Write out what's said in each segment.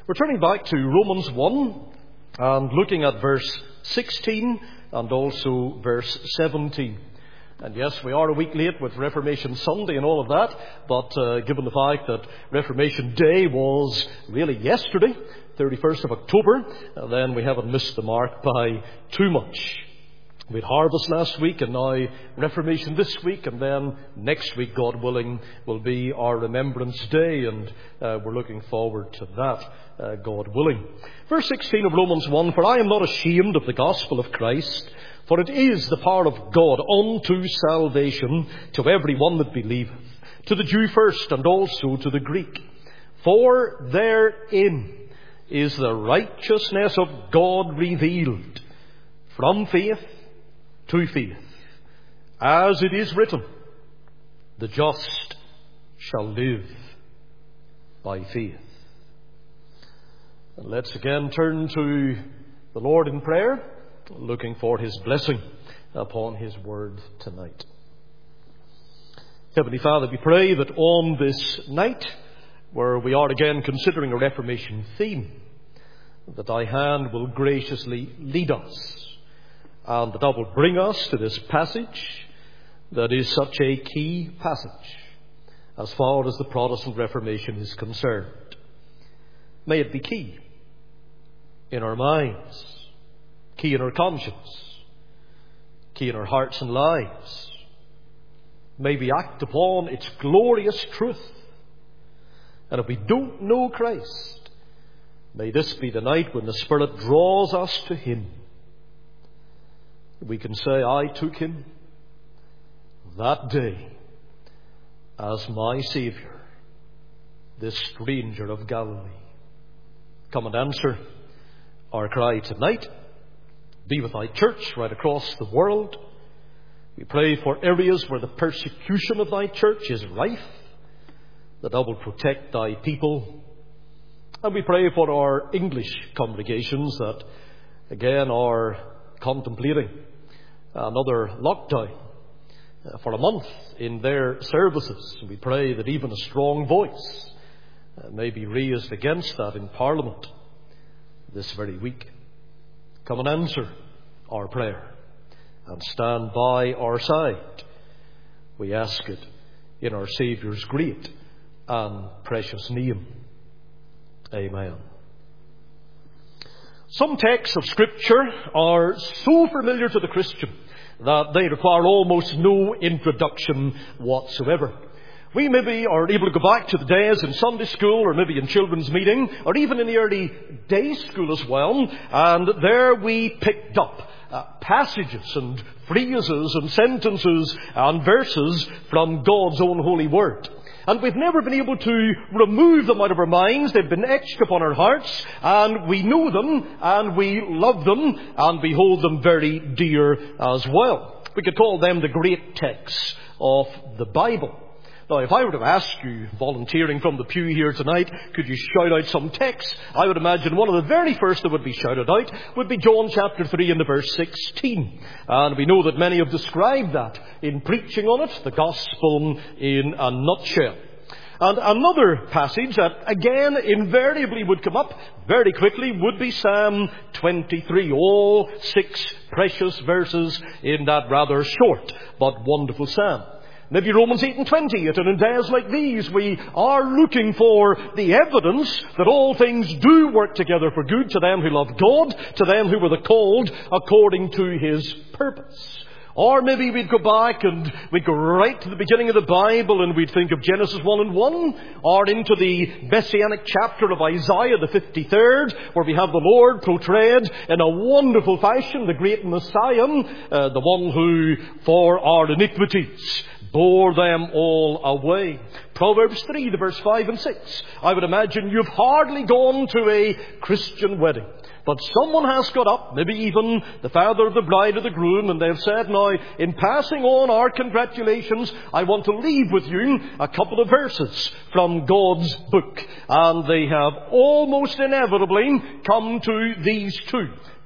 We're turning back to Romans 1 and looking at verse 16 and also verse 17. And yes, we are a week late with Reformation Sunday and all of that, but given the fact that Reformation Day was really yesterday, 31st of October, then we haven't missed the mark by too much. We had harvest last week and now Reformation this week, and then next week, God willing, will be our Remembrance Day, and we're looking forward to that, God willing. Verse 16 of Romans 1, "For I am not ashamed of the gospel of Christ, for it is the power of God unto salvation to every one that believeth, to the Jew first and also to the Greek. For therein is the righteousness of God revealed from faith to faith, as it is written, the just shall live by faith." And let's again turn to the Lord in prayer, looking for His blessing upon His word tonight. Heavenly Father, we pray that on this night, where we are again considering a Reformation theme, that Thy hand will graciously lead us, and that will bring us to this passage that is such a key passage as far as the Protestant Reformation is concerned. May it be key in our minds, key in our conscience, key in our hearts and lives. May we act upon its glorious truth. And if we don't know Christ, may this be the night when the Spirit draws us to Him. We can say, "I took Him that day as my Saviour, this stranger of Galilee." Come and answer our cry tonight. Be with Thy church right across the world. We pray for areas where the persecution of Thy church is rife, that Thou will protect Thy people. And we pray for our English congregations that again are contemplating another lockdown for a month in their services. We pray that even a strong voice may be raised against that in Parliament this very week. Come and answer our prayer and stand by our side. We ask it in our Saviour's great and precious name. Amen. Some texts of Scripture are so familiar to the Christian that they require almost no introduction whatsoever. We maybe are able to go back to the days in Sunday school, or maybe in children's meeting, or even in the early day school as well, and there we picked up passages and phrases and sentences and verses from God's own holy word. And we've never been able to remove them out of our minds. They've been etched upon our hearts, and we know them, and we love them, and we hold them very dear as well. We could call them the great texts of the Bible. Now, if I were to ask you, volunteering from the pew here tonight, could you shout out some texts? I would imagine one of the very first that would be shouted out would be John chapter 3 and verse 16. And we know that many have described that in preaching on it, the gospel in a nutshell. And another passage that again invariably would come up very quickly would be Psalm 23. All 6 precious verses in that rather short but wonderful psalm. Maybe Romans 8 and 20. And in days like these, we are looking for the evidence that all things do work together for good to them who love God, to them who were the called according to His purpose. Or maybe we'd go back and we'd go right to the beginning of the Bible and we'd think of Genesis 1 and 1, or into the Messianic chapter of Isaiah, the 53rd, where we have the Lord portrayed in a wonderful fashion, the great Messiah, the one who for our iniquities bore them all away. Proverbs 3, the verse 5 and 6. I would imagine you've hardly gone to a Christian wedding, but someone has got up, maybe even the father of the bride or the groom, and they've said, "Now, in passing on our congratulations, I want to leave with you a couple of verses from God's book." And they have almost inevitably come to these two.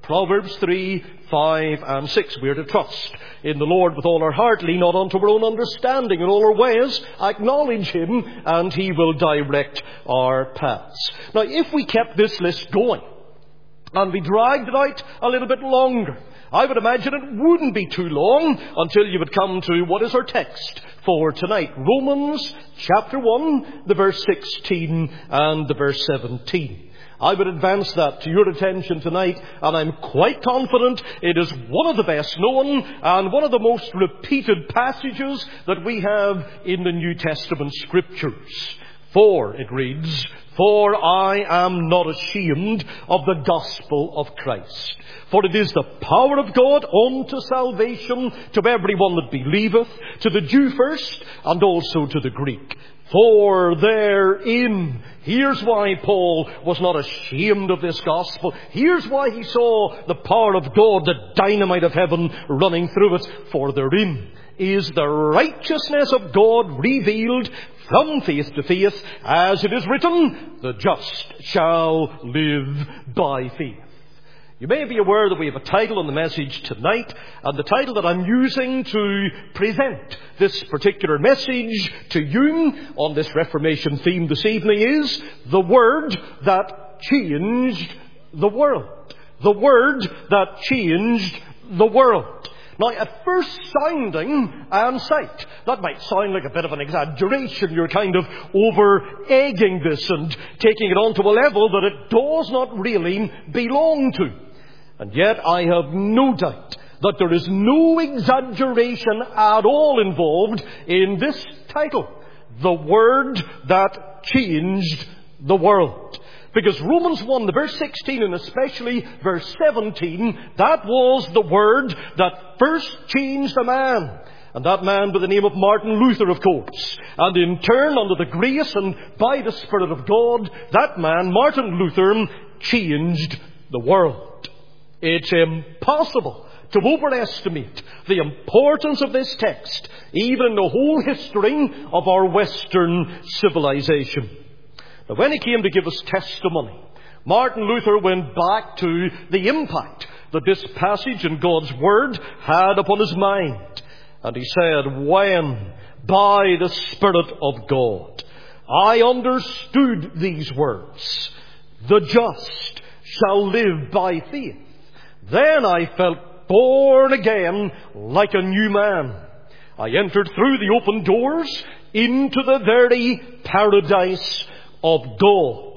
Proverbs 3, 5 and 6. We are to trust in the Lord with all our heart, lean not unto our own understanding. In all our ways, acknowledge Him, and He will direct our paths. Now, if we kept this list going, and we dragged it out a little bit longer, I would imagine it wouldn't be too long until you would come to what is our text for tonight. Romans chapter 1, the verse 16 and the verse 17. I would advance that to your attention tonight, and I'm quite confident it is one of the best known and one of the most repeated passages that we have in the New Testament Scriptures. For, it reads, "For I am not ashamed of the gospel of Christ. For it is the power of God unto salvation to everyone that believeth, to the Jew first, and also to the Greek. For therein," here's why Paul was not ashamed of this gospel. Here's why he saw the power of God, the dynamite of heaven running through it. "For therein is the righteousness of God revealed from faith to faith, as it is written, the just shall live by faith." You may be aware that we have a title on the message tonight, and the title that I'm using to present this particular message to you on this Reformation theme this evening is "The Word That Changed the World." The Word That Changed the World. Now, at first sounding and sight, that might sound like a bit of an exaggeration. You're kind of over-egging this and taking it on to a level that it does not really belong to. And yet I have no doubt that there is no exaggeration at all involved in this title, "The Word That Changed the World." Because Romans 1, the verse 16 and especially verse 17, that was the word that first changed a man. And that man by the name of Martin Luther, of course. And in turn, under the grace and by the Spirit of God, that man, Martin Luther, changed the world. It's impossible to overestimate the importance of this text, even in the whole history of our Western civilization. Now, when he came to give us testimony, Martin Luther went back to the impact that this passage in God's Word had upon his mind. And he said, "When, by the Spirit of God, I understood these words, the just shall live by faith, then I felt born again like a new man. I entered through the open doors into the very paradise of God."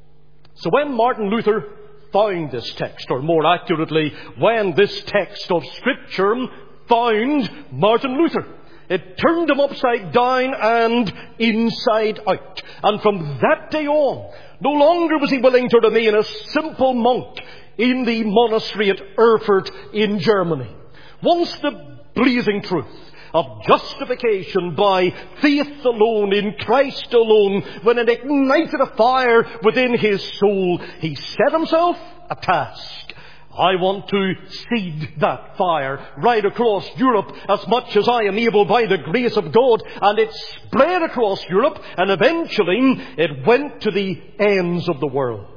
So when Martin Luther found this text, or more accurately, when this text of Scripture found Martin Luther, it turned him upside down and inside out. And from that day on, no longer was he willing to remain a simple monk in the monastery at Erfurt in Germany. Once the blazing truth of justification by faith alone, in Christ alone, when it ignited a fire within his soul, he set himself a task. I want to seed that fire right across Europe as much as I am able by the grace of God. And it spread across Europe, and eventually it went to the ends of the world.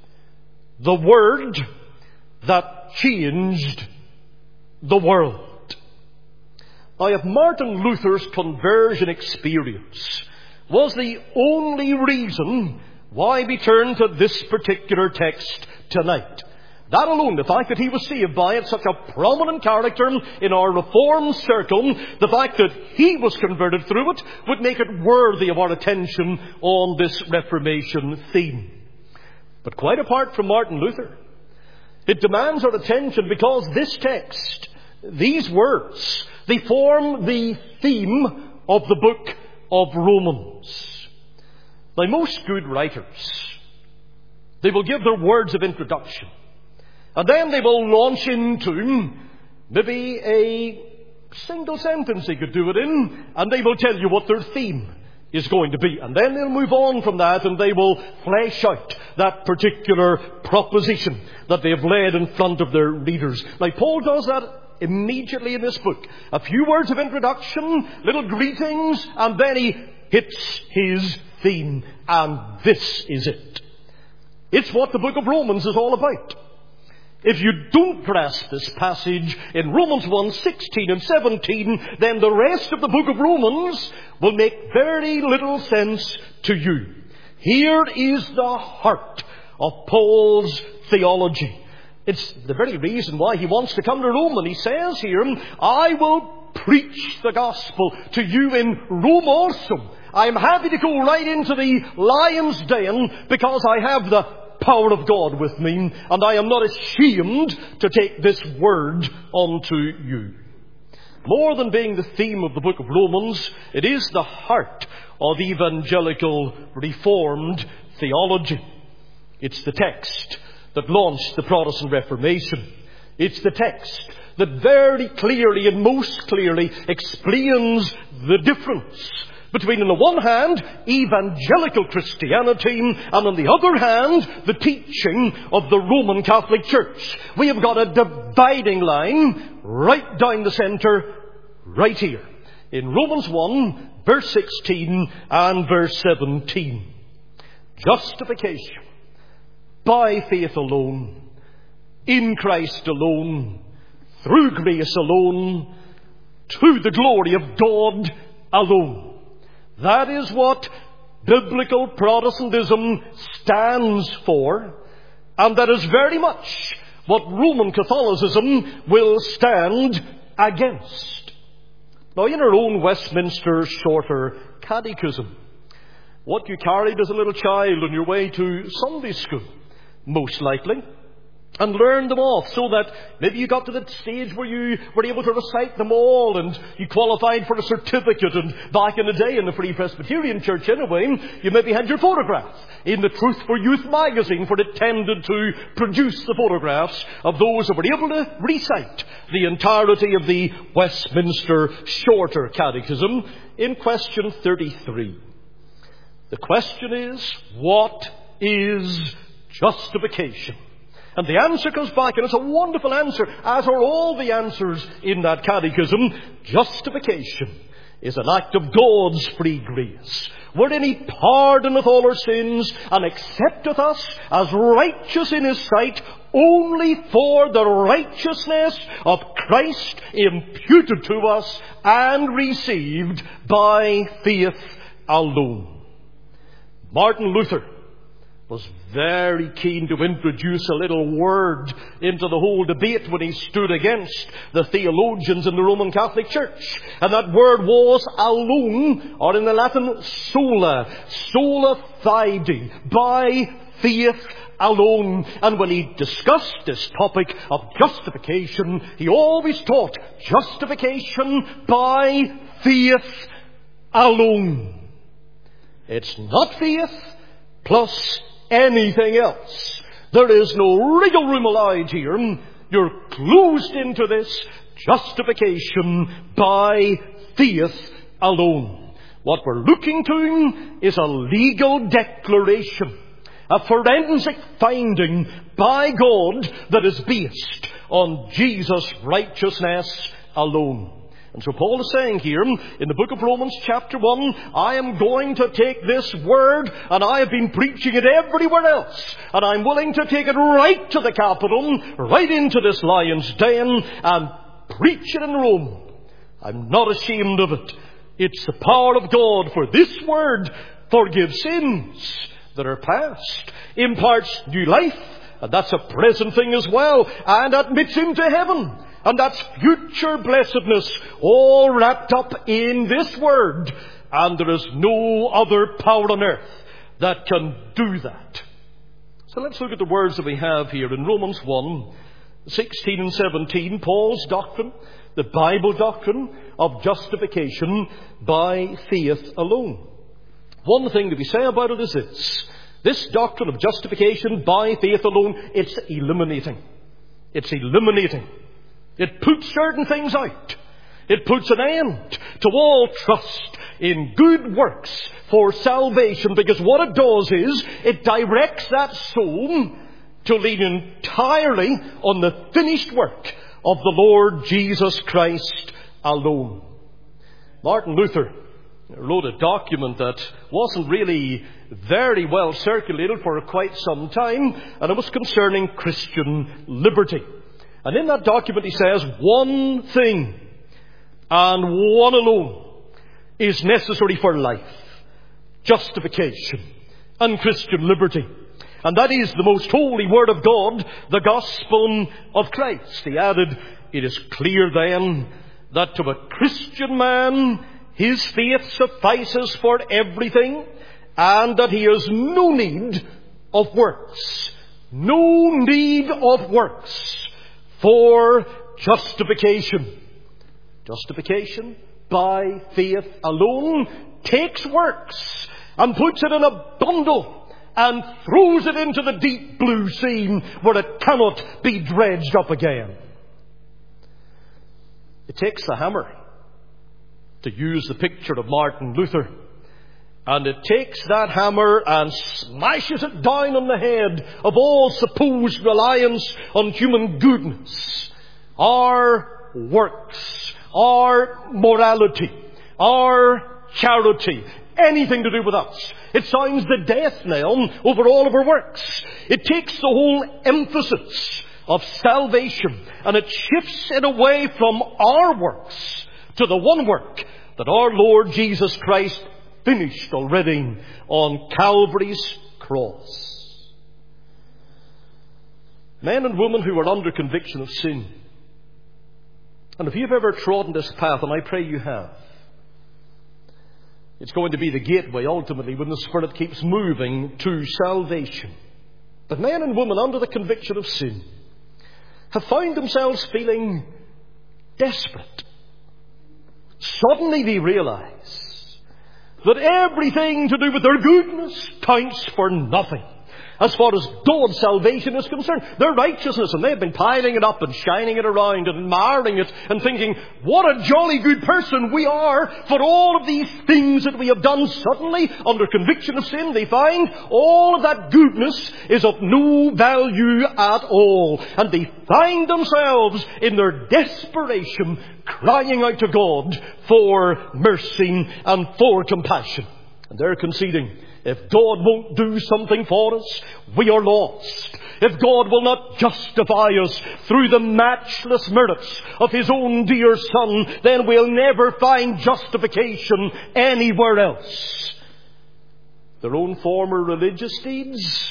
The Word that changed the world. Now, if Martin Luther's conversion experience was the only reason why we turn to this particular text tonight, that alone, the fact that he was saved by it, such a prominent character in our Reformed circle, the fact that he was converted through it, would make it worthy of our attention on this Reformation theme. But quite apart from Martin Luther, it demands our attention because this text, these words, they form the theme of the book of Romans. Now, most good writers, they will give their words of introduction, and then they will launch into maybe a single sentence they could do it in, and they will tell you what their theme is going to be. And then they'll move on from that, and they will flesh out that particular proposition that they've laid in front of their readers. Now, Paul does that immediately in this book. A few words of introduction, little greetings, and then he hits his theme. And this is it. It's what the book of Romans is all about. If you don't grasp this passage in Romans 1:16 and 17, then the rest of the book of Romans will make very little sense to you. Here is the heart of Paul's theology. It's the very reason why he wants to come to Rome. And he says here, I will preach the gospel to you in Rome also. I'm happy to go right into the lion's den because I have the power of God with me, and I am not ashamed to take this word unto you. More than being the theme of the book of Romans, it is the heart of evangelical Reformed theology. It's the text that launched the Protestant Reformation. It's the text that very clearly and most clearly explains the difference between, on the one hand, evangelical Christianity, and on the other hand, the teaching of the Roman Catholic Church. We have got a dividing line right down the centre, right here, in Romans 1, verse 16 and verse 17. Justification by faith alone, in Christ alone, through grace alone, to the glory of God alone. That is what biblical Protestantism stands for, and that is very much what Roman Catholicism will stand against. Now, in our own Westminster Shorter Catechism, what you carried as a little child on your way to Sunday school, most likely, and learned them off, so that maybe you got to that stage where you were able to recite them all and you qualified for a certificate. And back in the day in the Free Presbyterian Church anyway, you maybe had your photograph in the Truth for Youth magazine, for it tended to produce the photographs of those who were able to recite the entirety of the Westminster Shorter Catechism. In question 33, the question is, what is justification? And the answer comes back, and it's a wonderful answer, as are all the answers in that catechism. Justification is an act of God's free grace, wherein He pardoneth all our sins and accepteth us as righteous in His sight only for the righteousness of Christ imputed to us and received by faith alone. Martin Luther was very keen to introduce a little word into the whole debate when he stood against the theologians in the Roman Catholic Church. And that word was alone, or in the Latin sola, sola fide, by faith alone. And when he discussed this topic of justification, he always taught justification by faith alone. It's not faith plus anything else. There is no wriggle room allowed here. You're closed into this justification by faith alone. What we're looking to is a legal declaration, a forensic finding by God that is based on Jesus' righteousness alone. And so Paul is saying here in the book of Romans chapter 1, I am going to take this word, and I have been preaching it everywhere else, and I'm willing to take it right to the capital, right into this lion's den, and preach it in Rome. I'm not ashamed of it. It's the power of God, for this word forgives sins that are past, imparts new life, and that's a present thing as well, and admits into heaven. And that's future blessedness, all wrapped up in this word. And there is no other power on earth that can do that. So let's look at the words that we have here in Romans 1, 16 and 17. Paul's doctrine, the Bible doctrine of justification by faith alone. One thing that we say about it is this. This doctrine of justification by faith alone, it's eliminating. It's eliminating. It puts certain things out. It puts an end to all trust in good works for salvation, because what it does is it directs that soul to lean entirely on the finished work of the Lord Jesus Christ alone. Martin Luther wrote a document that wasn't really very well circulated for quite some time, and it was concerning Christian liberty. And in that document he says, one thing and one alone is necessary for life: justification and Christian liberty. And that is the most holy Word of God, the gospel of Christ. He added, it is clear then that to a Christian man his faith suffices for everything, and that he has no need of works. No need of works for justification. Justification by faith alone takes works and puts it in a bundle and throws it into the deep blue sea where it cannot be dredged up again. It takes the hammer, to use the picture of Martin Luther, and it takes that hammer and smashes it down on the head of all supposed reliance on human goodness. Our works, our morality, our charity, anything to do with us. It sounds the death knell over all of our works. It takes the whole emphasis of salvation and it shifts it away from our works to the one work that our Lord Jesus Christ finished already on Calvary's cross. Men and women who are under conviction of sin. And if you've ever trodden this path, and I pray you have, it's going to be the gateway ultimately when the Spirit keeps moving to salvation. But men and women under the conviction of sin have found themselves feeling desperate. Suddenly they realize that everything to do with their goodness counts for nothing as far as God's salvation is concerned. Their righteousness, and they've been piling it up and shining it around and admiring it and thinking, what a jolly good person we are for all of these things that we have done. Suddenly, under conviction of sin, they find all of that goodness is of no value at all. And they find themselves in their desperation crying out to God for mercy and for compassion. And they're conceding, if God won't do something for us, we are lost. If God will not justify us through the matchless merits of His own dear Son, then we'll never find justification anywhere else. Their own former religious deeds,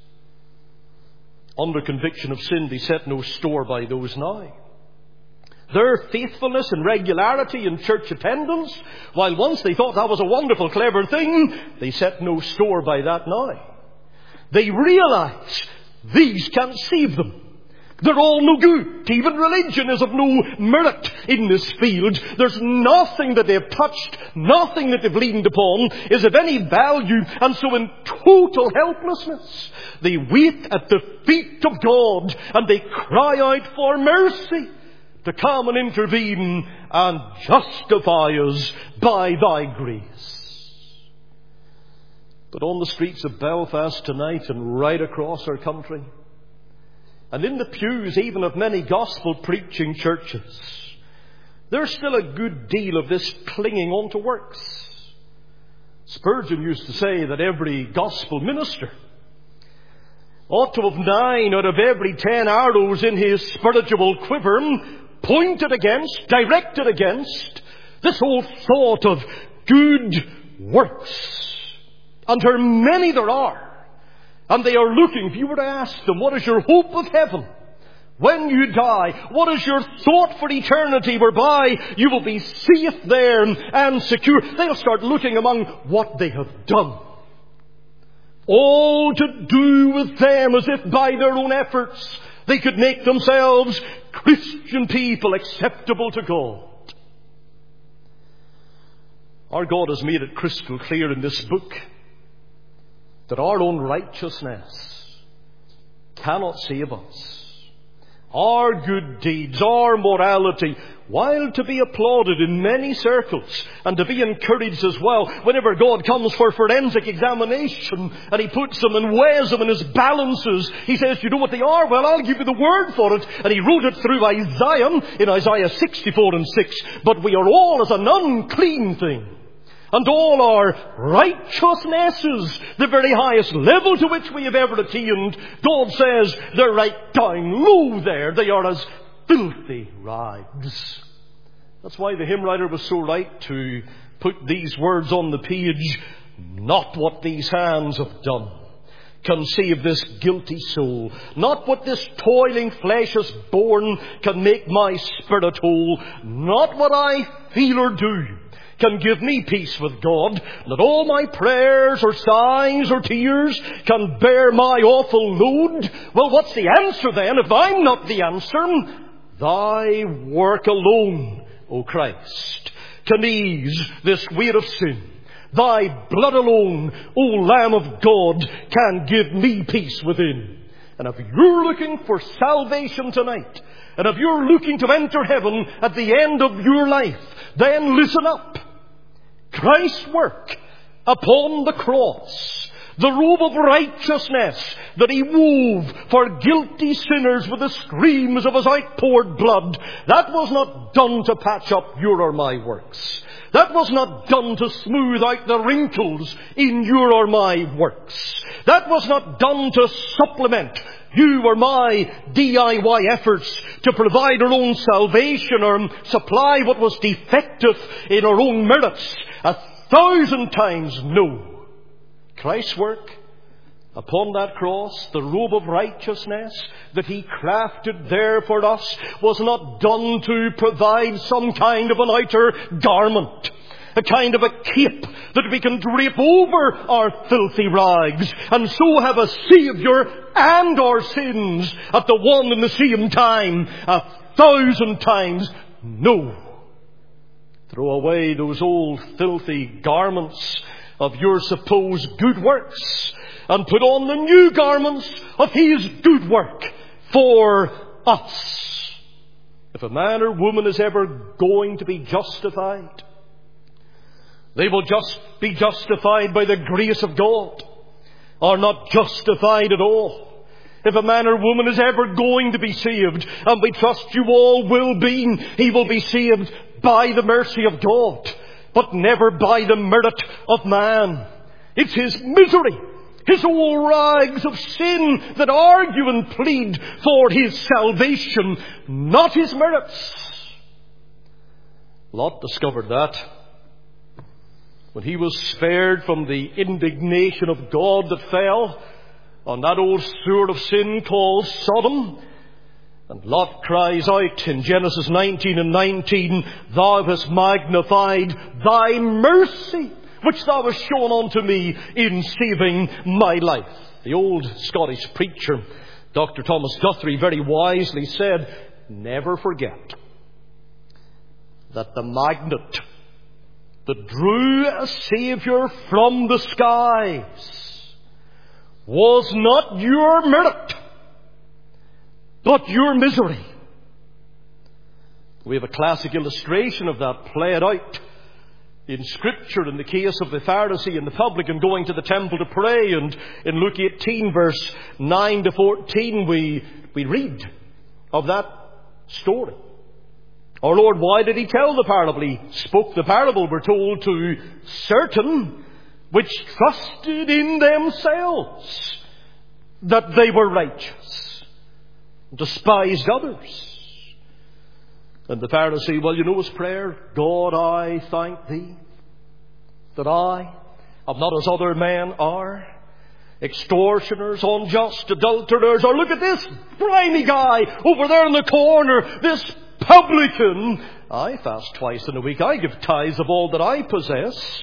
under conviction of sin, they set no store by those now. Their faithfulness and regularity in church attendance, while once they thought that was a wonderful, clever thing, they set no store by that now. They realize these can't save them. They're all no good. Even religion is of no merit in this field. There's nothing that they've touched, nothing that they've leaned upon is of any value. And so in total helplessness, they wait at the feet of God and they cry out for mercy to come and intervene and justify us by Thy grace. But on the streets of Belfast tonight and right across our country, and in the pews even of many gospel-preaching churches, there's still a good deal of this clinging on to works. Spurgeon used to say that every gospel minister ought to have 9 out of every 10 arrows in his spiritual quiver pointed against, directed against this whole thought of good works. And how many there are. And they are looking, if you were to ask them, what is your hope of heaven when you die? What is your thought for eternity whereby you will be safe there and secure? They'll start looking among what they have done. All to do with them as if by their own efforts they could make themselves Christian people acceptable to God. Our God has made it crystal clear in this book that our own righteousness cannot save us. Our good deeds, our morality, while to be applauded in many circles and to be encouraged as well, whenever God comes for forensic examination and He puts them and weighs them in His balances, He says, you know what they are? Well, I'll give you the word for it. And He wrote it through Isaiah in Isaiah 64:6. But we are all as an unclean thing. And all our righteousnesses, the very highest level to which we have ever attained, God says they're right down low there. They are as filthy rags. That's why the hymn writer was so right to put these words on the page. Not what these hands have done can save this guilty soul. Not what this toiling flesh has borne can make my spirit whole. Not what I feel or do can give me peace with God. Not all my prayers or sighs or tears can bear my awful load. Well, what's the answer then if I'm not the answer? Thy work alone, O Christ, can ease this weight of sin. Thy blood alone, O Lamb of God, can give me peace within. And if you're looking for salvation tonight, and if you're looking to enter heaven at the end of your life, then listen up. Christ's work upon the cross, the robe of righteousness that He wove for guilty sinners with the streams of His outpoured blood, that was not done to patch up your or my works. That was not done to smooth out the wrinkles in your or my works. That was not done to supplement you or my DIY efforts to provide our own salvation or supply what was defective in our own merits. 1,000 times no. Christ's work upon that cross, the robe of righteousness that He crafted there for us, was not done to provide some kind of an outer garment, a kind of a cape that we can drape over our filthy rags and so have a Saviour and our sins at the one and the same time. 1,000 times no. Throw away those old filthy garments of your supposed good works and put on the new garments of His good work for us. If a man or woman is ever going to be justified, they will just be justified by the grace of God, or not justified at all. If a man or woman is ever going to be saved, and we trust you all will be, he will be saved by the mercy of God, but never by the merit of man. It's his misery, his old rags of sin that argue and plead for his salvation, not his merits. Lot discovered that when he was spared from the indignation of God that fell on that old sewer of sin called Sodom. And Lot cries out in Genesis 19 and 19, Thou hast magnified thy mercy, which thou hast shown unto me in saving my life. The old Scottish preacher, Dr. Thomas Guthrie, very wisely said, never forget that the magnet that drew a Saviour from the skies was not your merit, but your misery. We have a classic illustration of that played out in Scripture in the case of the Pharisee and the publican going to the temple to pray. And in Luke 18, verse 9 to 14, we read of that story. Our Lord, why did He tell the parable? He spoke the parable, we're told, to certain which trusted in themselves that they were righteous, despised others. And the Pharisee, well, you know his prayer, God, I thank Thee that I am not as other men are, extortioners, unjust, adulterers, or look at this grimy guy over there in the corner, this publican. I fast twice in a week. I give tithes of all that I possess.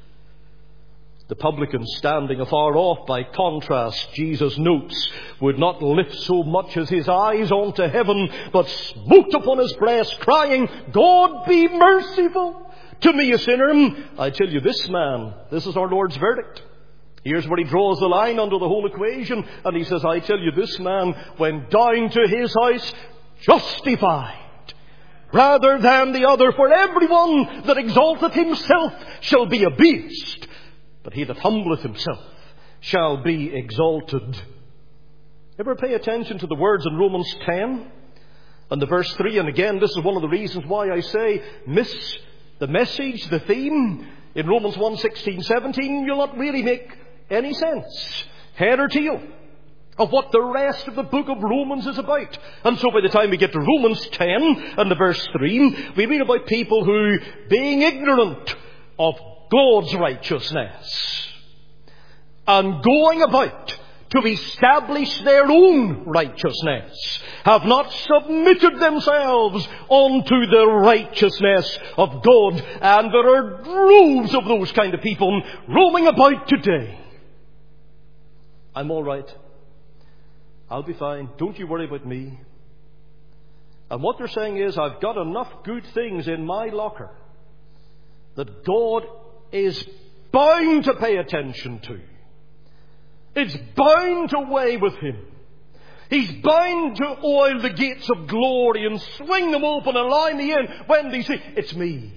The publican, standing afar off, by contrast, Jesus notes, would not lift so much as his eyes onto heaven, but smote upon his breast, crying, God, be merciful to me, a sinner. I tell you, this man, this is our Lord's verdict. Here's where He draws the line under the whole equation. And He says, I tell you, this man went down to his house justified rather than the other. For everyone that exalteth himself shall be abased, but he that humbleth himself shall be exalted. Ever pay attention to the words in Romans 10 and the verse 3? And again, this is one of the reasons why I say miss the message, the theme. in Romans 1:16, 17, you'll not really make any sense, head or tail, of what the rest of the book of Romans is about. And so by the time we get to Romans 10 and the verse 3, we read about people who, being ignorant of God's righteousness and going about to establish their own righteousness, have not submitted themselves unto the righteousness of God. And there are droves of those kind of people roaming about today. I'm all right. I'll be fine. Don't you worry about me. And what they're saying is, I've got enough good things in my locker that God is bound to pay attention to. It's bound to weigh with Him. He's bound to oil the gates of glory and swing them open and allow me in when they say, it's me.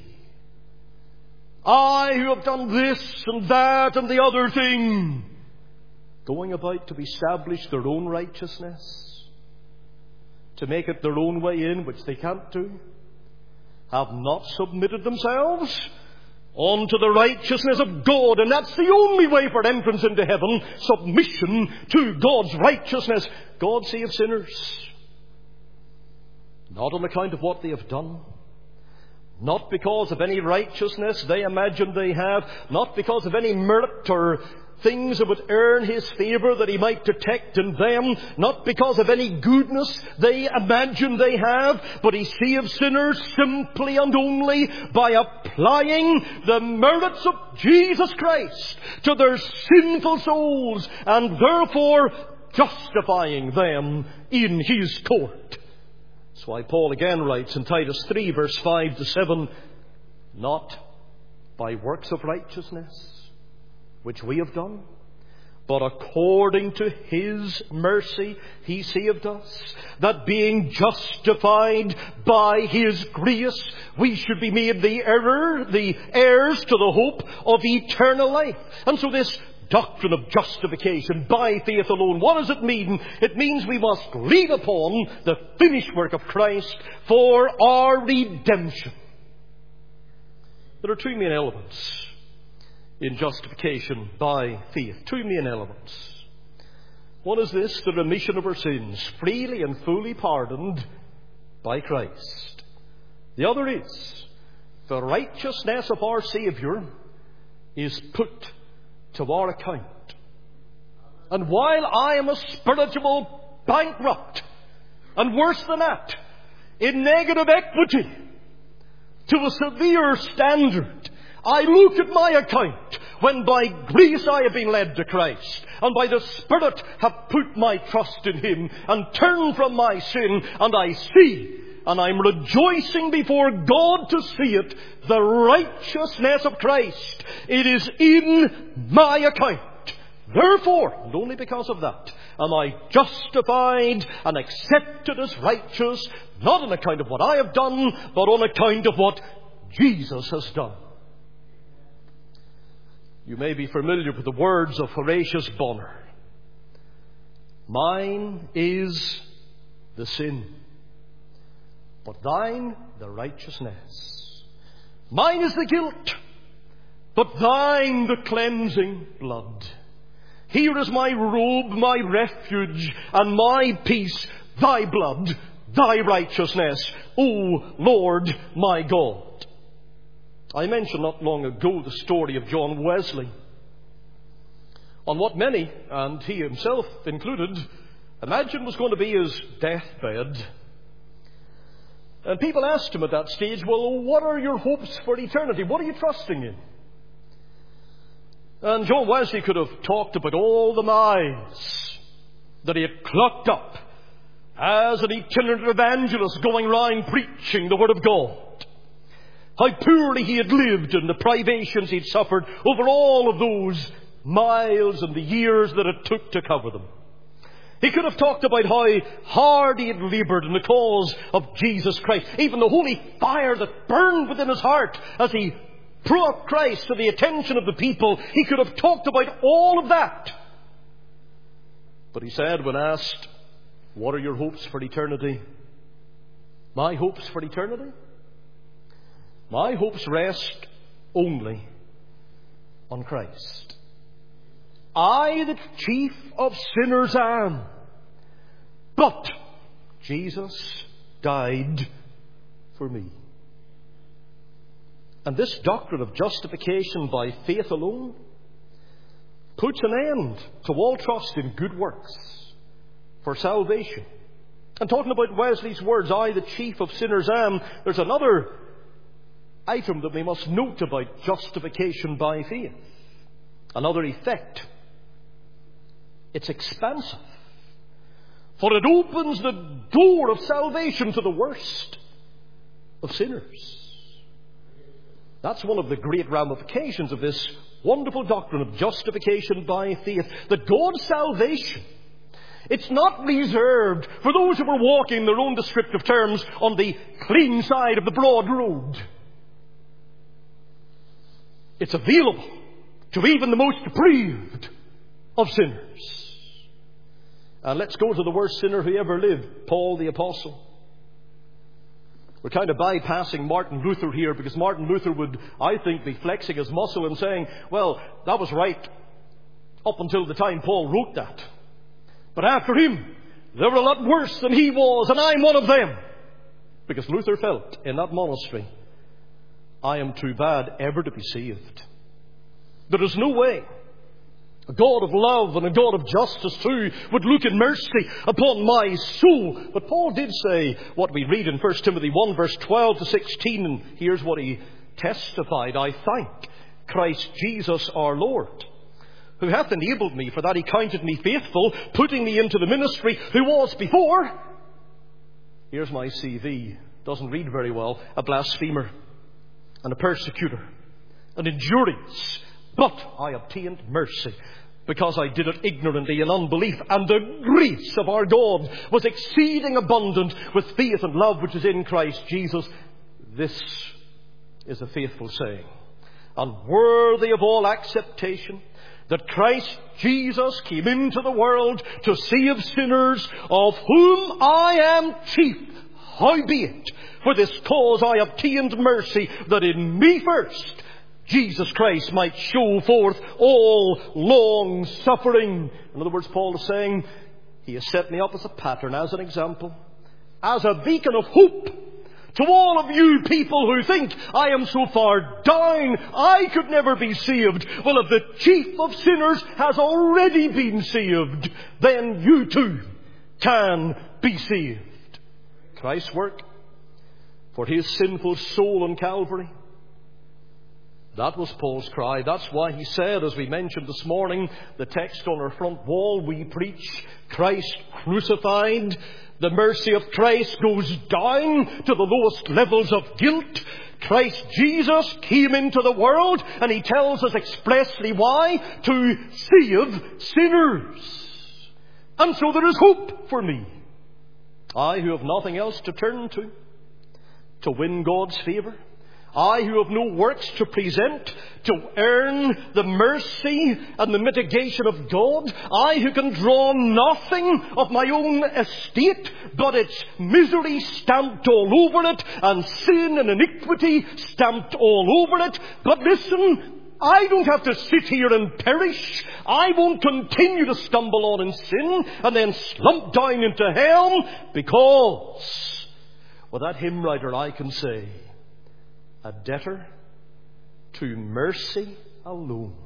I who have done this and that and the other thing. Going about to establish their own righteousness, to make it their own way in, which they can't do, have not submitted themselves unto the righteousness of God. And that's the only way for entrance into heaven, submission to God's righteousness. God saves sinners, not on account of what they have done, not because of any righteousness they imagine they have, not because of any merit or things that would earn His favour that He might detect in them, not because of any goodness they imagine they have, but He saves sinners simply and only by applying the merits of Jesus Christ to their sinful souls and therefore justifying them in His court. That's why Paul again writes in Titus 3 verse 5 to 7, not by works of righteousness which we have done, but according to His mercy He saved us, that being justified by His grace, we should be made the heirs to the hope of eternal life. And so this doctrine of justification by faith alone, what does it mean? It means we must lean upon the finished work of Christ for our redemption. There are two main elements in justification by faith. Two main elements. One is this, the remission of our sins, freely and fully pardoned by Christ. The other is, the righteousness of our Saviour is put to our account. And while I am a spiritual bankrupt, and worse than that, in negative equity, to a severe standard, I look at my account when by grace I have been led to Christ, and by the Spirit have put my trust in Him, and turned from my sin, and I see, and I'm rejoicing before God to see it, the righteousness of Christ. It is in my account. Therefore, and only because of that, am I justified and accepted as righteous, not on account of what I have done, but on account of what Jesus has done. You may be familiar with the words of Horatius Bonar. Mine is the sin, but thine the righteousness. Mine is the guilt, but thine the cleansing blood. Here is my robe, my refuge, and my peace, thy blood, thy righteousness, O Lord my God. I mentioned not long ago the story of John Wesley, on what many, and he himself included, imagined was going to be his deathbed. And people asked him at that stage, well, what are your hopes for eternity? What are you trusting in? And John Wesley could have talked about all the miles that he had clocked up as an itinerant evangelist going round preaching the Word of God. How poorly he had lived and the privations he'd suffered over all of those miles and the years that it took to cover them. He could have talked about how hard he had laboured in the cause of Jesus Christ. Even the holy fire that burned within his heart as he brought Christ to the attention of the people. He could have talked about all of that. But he said, when asked, what are your hopes for eternity? My hopes for eternity? My hopes rest only on Christ. I, the chief of sinners, am. But Jesus died for me. And this doctrine of justification by faith alone puts an end to all trust in good works for salvation. And talking about Wesley's words, I, the chief of sinners, am, there's another item that we must note about justification by faith. Another effect. It's expansive. For it opens the door of salvation to the worst of sinners. That's one of the great ramifications of this wonderful doctrine of justification by faith. That God's salvation, it's not reserved for those who are walking, in their own descriptive terms, on the clean side of the broad road. It's available to even the most depraved of sinners. And let's go to the worst sinner who ever lived, Paul the Apostle. We're kind of bypassing Martin Luther here, because Martin Luther would, I think, be flexing his muscle and saying, well, that was right up until the time Paul wrote that. But after him, there were a lot worse than he was, and I'm one of them. Because Luther felt in that monastery, I am too bad ever to be saved. There is no way a God of love and a God of justice too would look in mercy upon my soul. But Paul did say what we read in 1 Timothy 1 verse 12 to 16. And here's what he testified. I thank Christ Jesus our Lord, who hath enabled me, for that he counted me faithful, putting me into the ministry, who was before, here's my CV, doesn't read very well, a blasphemer and a persecutor, an injurious. But I obtained mercy, because I did it ignorantly in unbelief. And the grace of our God was exceeding abundant with faith and love which is in Christ Jesus. This is a faithful saying, and worthy of all acceptation, that Christ Jesus came into the world to save sinners, of whom I am chief. Howbeit, for this cause I obtained mercy, that in me first Jesus Christ might show forth all long suffering. In other words, Paul is saying, he has set me up as a pattern, as an example, as a beacon of hope to all of you people who think I am so far down, I could never be saved. Well, if the chief of sinners has already been saved, then you too can be saved. Christ's work for his sinful soul on Calvary, that was Paul's cry. That's why he said, as we mentioned this morning, the text on our front wall, we preach Christ crucified. The mercy of Christ goes down to the lowest levels of guilt. Christ Jesus came into the world, and he tells us expressly why: to save sinners. And so there is hope for me, I who have nothing else to turn to win God's favour. I who have no works to present to earn the mercy and the mitigation of God. I who can draw nothing of my own estate, but it's misery stamped all over it, and sin and iniquity stamped all over it. But listen, I don't have to sit here and perish. I won't continue to stumble on in sin and then slump down into hell, because with that hymn writer I can say, a debtor to mercy alone.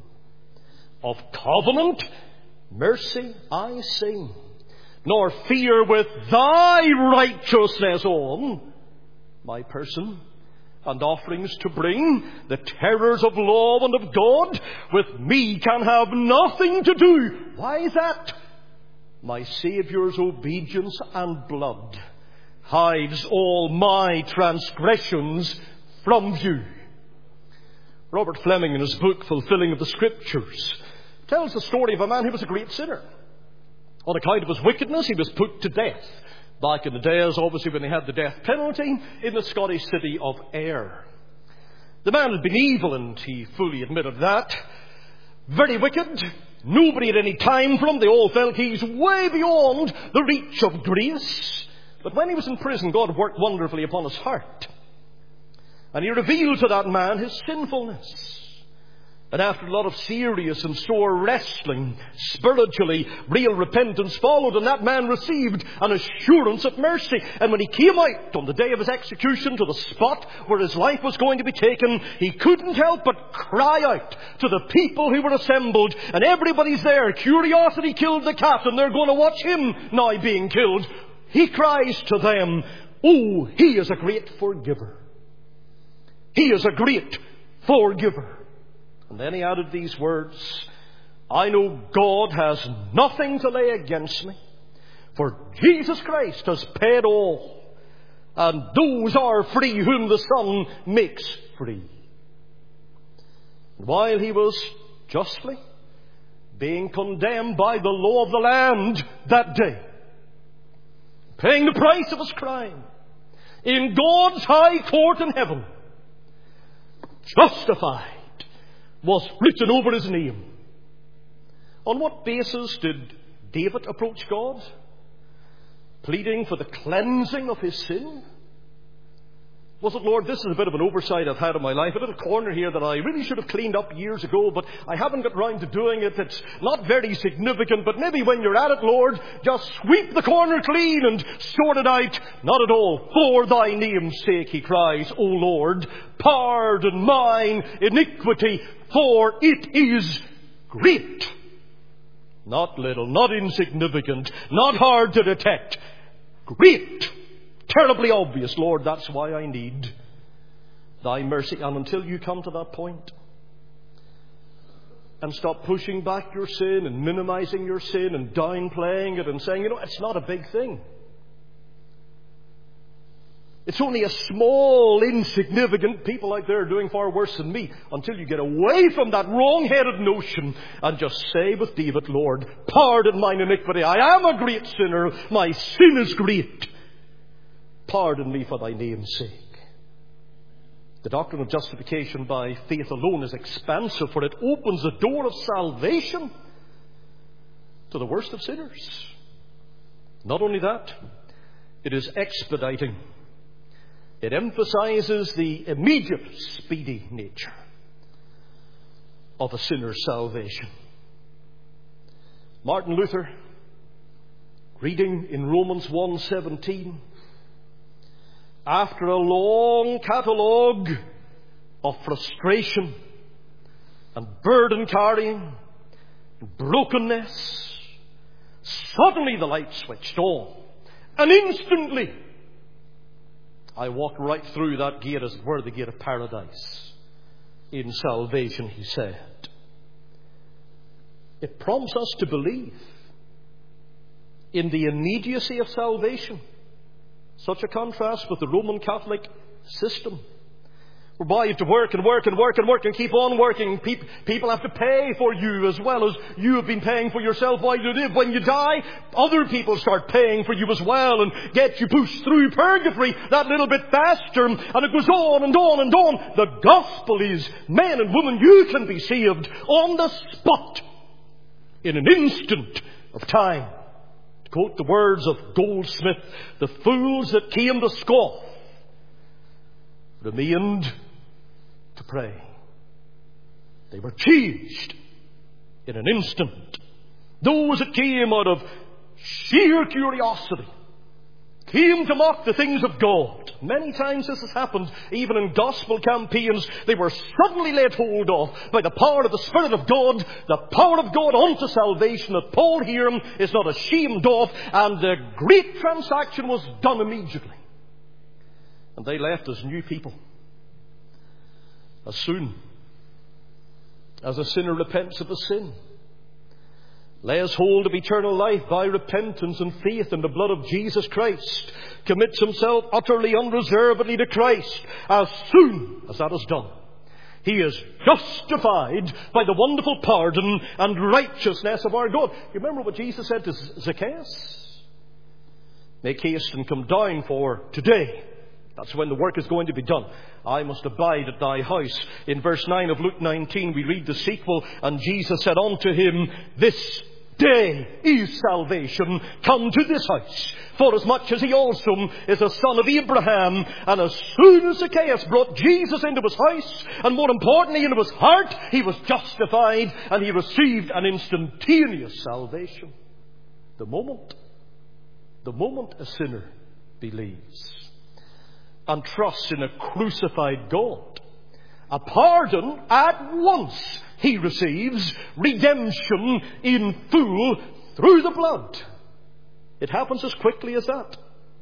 Of covenant mercy I sing, nor fear with thy righteousness on my person and offerings to bring. The terrors of law and of God with me can have nothing to do. Why is that? My Saviour's obedience and blood hides all my transgressions from view. Robert Fleming, in his book Fulfilling of the Scriptures, tells the story of a man who was a great sinner. On account of his wickedness, he was put to death. Back in the days, obviously, when they had the death penalty, in the Scottish city of Ayr. The man had been evil, and he fully admitted that. Very wicked. Nobody had any time for him. They all felt he's way beyond the reach of grace. But when he was in prison, God worked wonderfully upon his heart. And he revealed to that man his sinfulness. And after a lot of serious and sore wrestling, spiritually, real repentance followed, and that man received an assurance of mercy. And when he came out on the day of his execution to the spot where his life was going to be taken, he couldn't help but cry out to the people who were assembled. And everybody's there. Curiosity killed the cat, and they're going to watch him now being killed. He cries to them, "Oh, he is a great forgiver. He is a great forgiver." And then he added these words, "I know God has nothing to lay against me, for Jesus Christ has paid all, and those are free whom the Son makes free." While he was justly being condemned by the law of the land that day, paying the price of his crime, in God's high court in heaven, justified was written over his name. On what basis did David approach God? Pleading for the cleansing of his sin? Was it, "Lord, this is a bit of an oversight I've had in my life, a little corner here that I really should have cleaned up years ago, but I haven't got round to doing it. It's not very significant, but maybe when you're at it, Lord, just sweep the corner clean and sort it out." Not at all. "For thy name's sake," he cries, "O Lord, pardon mine iniquity, for it is great." Not little, not insignificant, not hard to detect. Great. Terribly obvious. "Lord, that's why I need thy mercy." And until you come to that point and stop pushing back your sin and minimizing your sin and downplaying it and saying, it's not a big thing. It's only a small, insignificant, people out there are doing far worse than me. Until you get away from that wrong-headed notion and just say with David, "Lord, pardon mine iniquity. I am a great sinner. My sin is great. Pardon me for thy name's sake." The doctrine of justification by faith alone is expansive, for it opens the door of salvation to the worst of sinners. Not only that, it is expediting. It emphasizes the immediate, speedy nature of a sinner's salvation. Martin Luther, reading in Romans 1:17, after a long catalogue of frustration and burden carrying and brokenness, suddenly the light switched on, and instantly I walked right through that gate, as it were, the gate of paradise. In salvation, he said. It prompts us to believe in the immediacy of salvation. Such a contrast with the Roman Catholic system, whereby you have to work and work and work and work and keep on working. People have to pay for you as well as you have been paying for yourself while you live. When you die, other people start paying for you as well and get you pushed through purgatory that little bit faster. And it goes on and on and on. The gospel is, men and women, you can be saved on the spot in an instant of time. To quote the words of Goldsmith, "The fools that came to scoff remained to pray." They were changed in an instant. Those that came out of sheer curiosity came to mock the things of God. Many times this has happened, even in gospel campaigns. They were suddenly laid hold of by the power of the Spirit of God, the power of God unto salvation that Paul here is not ashamed of, and the great transaction was done immediately. And they left as new people. As soon as a sinner repents of his sin, lays hold of eternal life by repentance and faith in the blood of Jesus Christ, commits himself utterly, unreservedly to Christ, as soon as that is done, he is justified by the wonderful pardon and righteousness of our God. You remember what Jesus said to Zacchaeus? "Make haste and come down, for today," that's when the work is going to be done, "I must abide at thy house." In verse 9 of Luke 19, we read the sequel, "And Jesus said unto him, This today is salvation come to this house, forasmuch as he also is a son of Abraham. And as soon as Zacchaeus brought Jesus into his house, and more importantly into his heart, he was justified and he received an instantaneous salvation. The moment a sinner believes and trusts in a crucified God, a pardon at once he receives, redemption in full through the blood. It happens as quickly as that.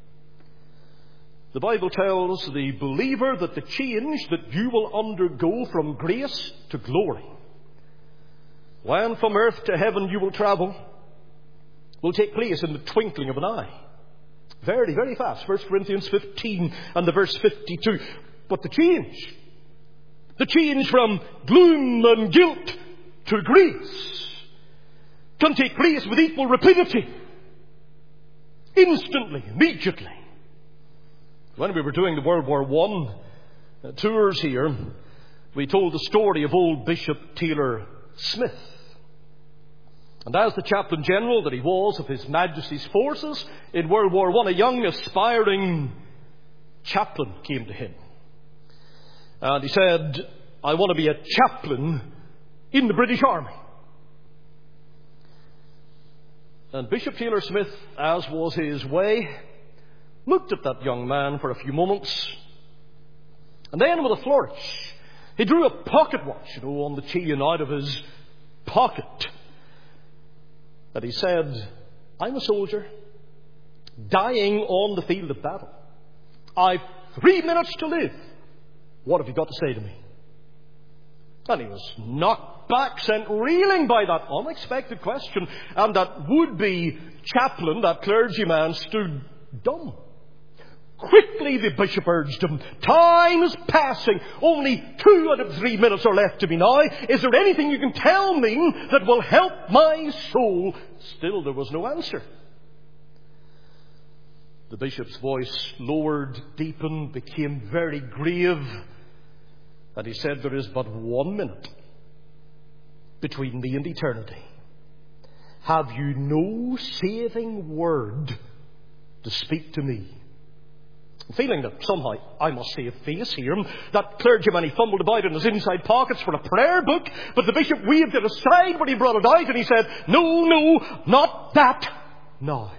The Bible tells the believer that the change that you will undergo from grace to glory, when from earth to heaven you will travel, will take place in the twinkling of an eye. Very, very fast. 1 Corinthians 15 and the verse 52. But the change from gloom and guilt to grace can take place with equal rapidity. Instantly, immediately. When we were doing the World War I tours here, we told the story of old Bishop Taylor Smith. And as the Chaplain General that he was of His Majesty's forces in World War I, a young aspiring chaplain came to him. And he said, I want to be a chaplain in the British Army. And Bishop Taylor Smith, as was his way, looked at that young man for a few moments. And then with a flourish, he drew a pocket watch, on the chain out of his pocket. And he said, I'm a soldier, dying on the field of battle. I've 3 minutes to live. What have you got to say to me? And he was knocked back, sent reeling by that unexpected question. And that would-be chaplain, that clergyman, stood dumb. Quickly the bishop urged him, time is passing. Only 2 out of 3 minutes are left to me now. Is there anything you can tell me that will help my soul? Still there was no answer. The bishop's voice lowered, deepened, became very grave. And he said, there is but 1 minute between me and eternity. Have you no saving word to speak to me? Feeling that somehow I must save face here, that clergyman, he fumbled about in his inside pockets for a prayer book, but the bishop waved it aside when he brought it out, and he said, no, not that now.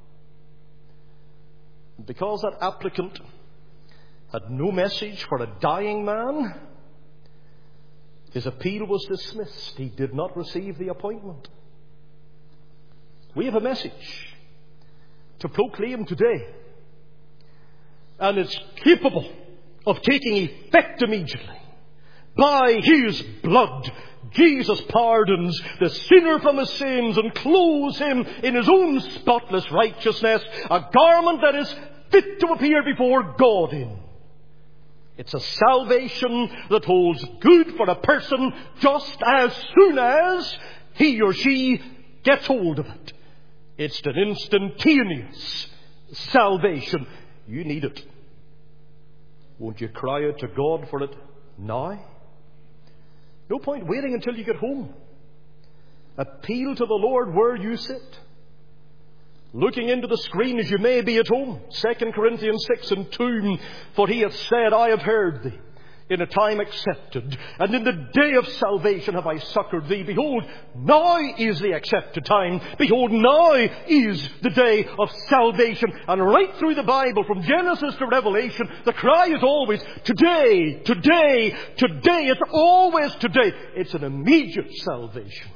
Because that applicant had no message for a dying man, his appeal was dismissed. He did not receive the appointment. We have a message to proclaim today. And it's capable of taking effect immediately. By His blood, Jesus pardons the sinner from his sins and clothes him in His own spotless righteousness, a garment that is fit to appear before God in. It's a salvation that holds good for a person just as soon as he or she gets hold of it. It's an instantaneous salvation. You need it. Won't you cry out to God for it now? No point waiting until you get home. Appeal to the Lord where you sit. Looking into the screen as you may be at home. 2 Corinthians 6 and 2. For He hath said, I have heard thee in a time accepted, and in the day of salvation have I succoured thee. Behold, now is the accepted time. Behold, now is the day of salvation. And right through the Bible, from Genesis to Revelation, the cry is always, today, today, today. It's always today. It's an immediate salvation.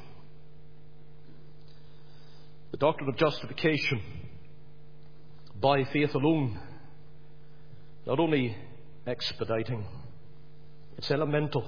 The doctrine of justification by faith alone, not only expediting, it's elemental.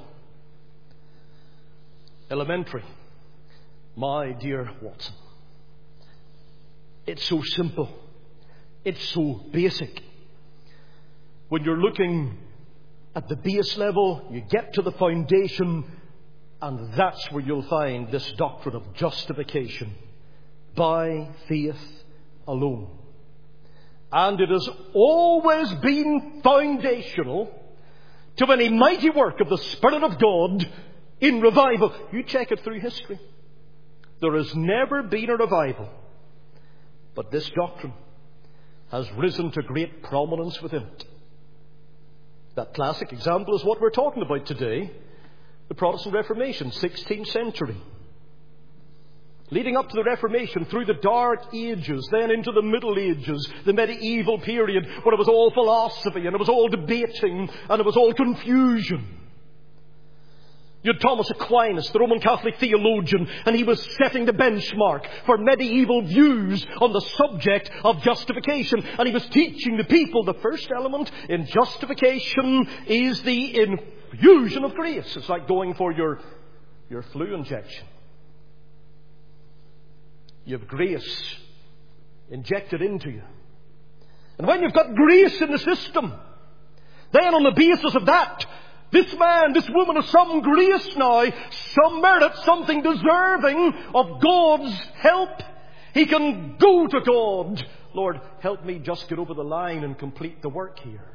Elementary. My dear Watson. It's so simple. It's so basic. When you're looking at the base level, you get to the foundation, and that's where you'll find this doctrine of justification by faith alone. And it has always been foundational to any mighty work of the Spirit of God in revival. You check it through history. There has never been a revival, but this doctrine has risen to great prominence within it. That classic example is what we're talking about today, the Protestant Reformation, 16th century. Leading up to the Reformation, through the Dark Ages, then into the Middle Ages, the medieval period, where it was all philosophy, and it was all debating, and it was all confusion. You had Thomas Aquinas, the Roman Catholic theologian, and he was setting the benchmark for medieval views on the subject of justification. And he was teaching the people the first element in justification is the infusion of grace. It's like going for your flu injection. You have grace injected into you. And when you've got grace in the system, then on the basis of that, this man, this woman has some grace now, some merit, something deserving of God's help. He can go to God. Lord, help me just get over the line and complete the work here.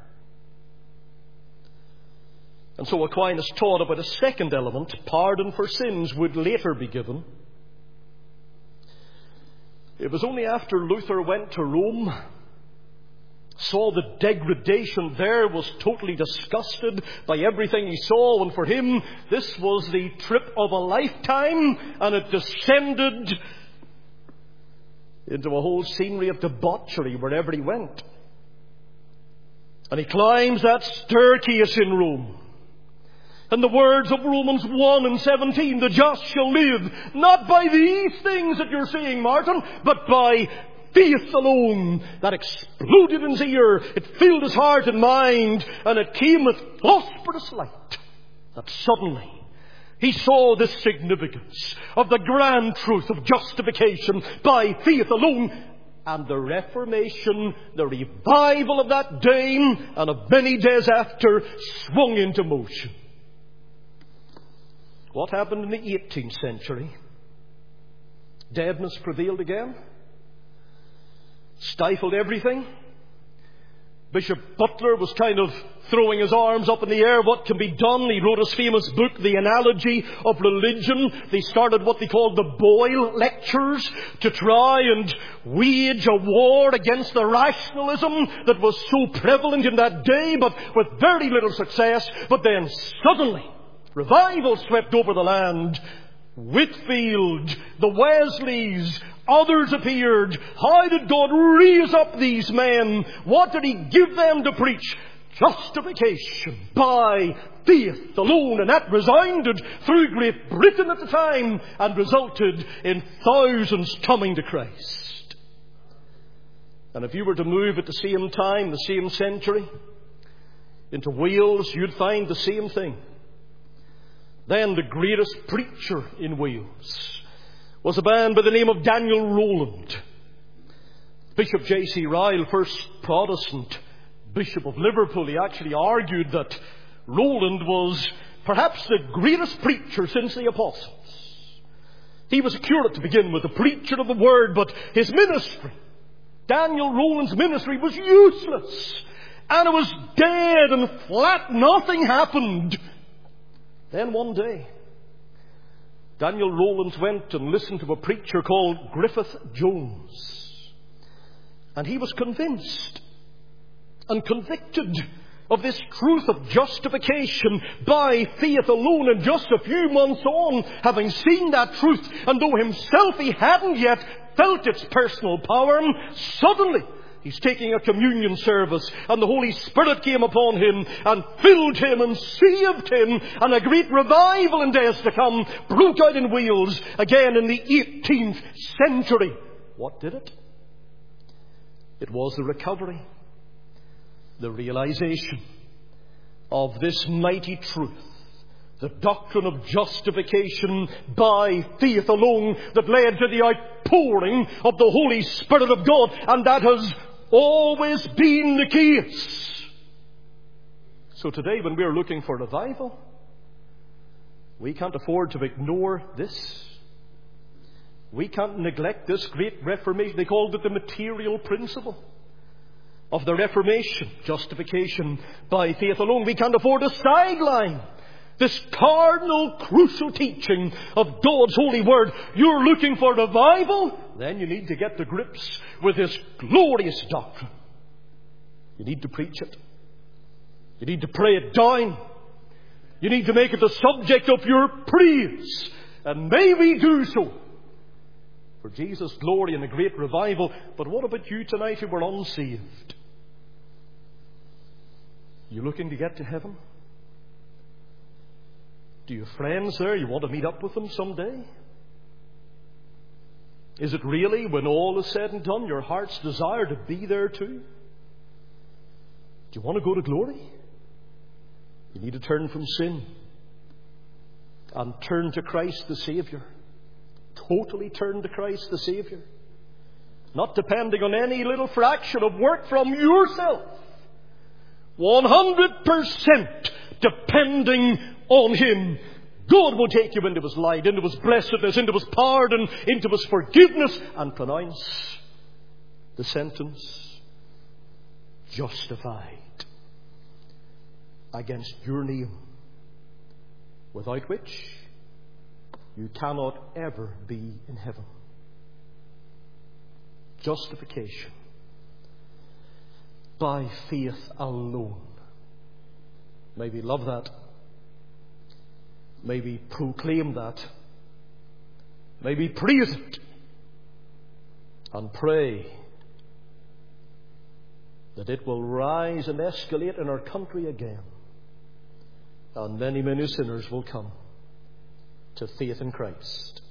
And so Aquinas taught about a second element. Pardon for sins would later be given. It was only after Luther went to Rome, saw the degradation there, was totally disgusted by everything he saw, and for him this was the trip of a lifetime, and it descended into a whole scenery of debauchery wherever he went. And he climbs that staircase in Rome. And the words of Romans 1 and 17, the just shall live, not by these things that you're seeing, Martin, but by faith alone. That exploded in his ear. It filled his heart and mind, and it came with phosphorus light. That suddenly he saw the significance of the grand truth of justification by faith alone. And the Reformation, the revival of that day and of many days after, swung into motion. What happened in the 18th century? Deadness prevailed again. Stifled everything. Bishop Butler was kind of throwing his arms up in the air. What can be done? He wrote his famous book, The Analogy of Religion. They started what they called the Boyle Lectures to try and wage a war against the rationalism that was so prevalent in that day, but with very little success. But then suddenly, revival swept over the land. Whitfield, the Wesleys, others appeared. How did God raise up these men? What did He give them to preach? Justification by faith alone. And that resounded through Great Britain at the time and resulted in thousands coming to Christ. And if you were to move at the same time, the same century, into Wales, you'd find the same thing. Then the greatest preacher in Wales was a man by the name of Daniel Rowland. Bishop J.C. Ryle, first Protestant Bishop of Liverpool, he actually argued that Rowland was perhaps the greatest preacher since the apostles. He was a curate to begin with, a preacher of the word, but his ministry, Daniel Rowland's ministry, was useless. And it was dead and flat. Nothing happened. Then one day, Daniel Rowland went and listened to a preacher called Griffith Jones. And he was convinced and convicted of this truth of justification by faith alone. And just a few months on, having seen that truth, and though himself he hadn't yet felt its personal power, suddenly he's taking a communion service, and the Holy Spirit came upon him and filled him and saved him, and a great revival in days to come broke out in Wales again in the 18th century. What did it? It was the recovery, the realization of this mighty truth, the doctrine of justification by faith alone, that led to the outpouring of the Holy Spirit of God, and that has always been the case. So today, when we are looking for revival, we can't afford to ignore this. We can't neglect this great Reformation. They called it the material principle of the Reformation, justification by faith alone. We can't afford to sideline this cardinal, crucial teaching of God's holy word, you're looking for revival, then you need to get to grips with this glorious doctrine. You need to preach it. You need to pray it down. You need to make it the subject of your praise. And may we do so for Jesus' glory and a great revival. But what about you tonight who are unsaved? You looking to get to heaven? Do you have friends there? You want to meet up with them someday? Is it really, when all is said and done, your heart's desire to be there too? Do you want to go to glory? You need to turn from sin and turn to Christ the Saviour. Totally turn to Christ the Saviour. Not depending on any little fraction of work from yourself. 100% depending on Him. God will take you into His light, into His blessedness, into His pardon, into His forgiveness, and pronounce the sentence, justified, against your name, without which you cannot ever be in heaven. Justification by faith alone. May we love that. May we proclaim that. May we praise it. And pray that it will rise and escalate in our country again. And many, many sinners will come to faith in Christ.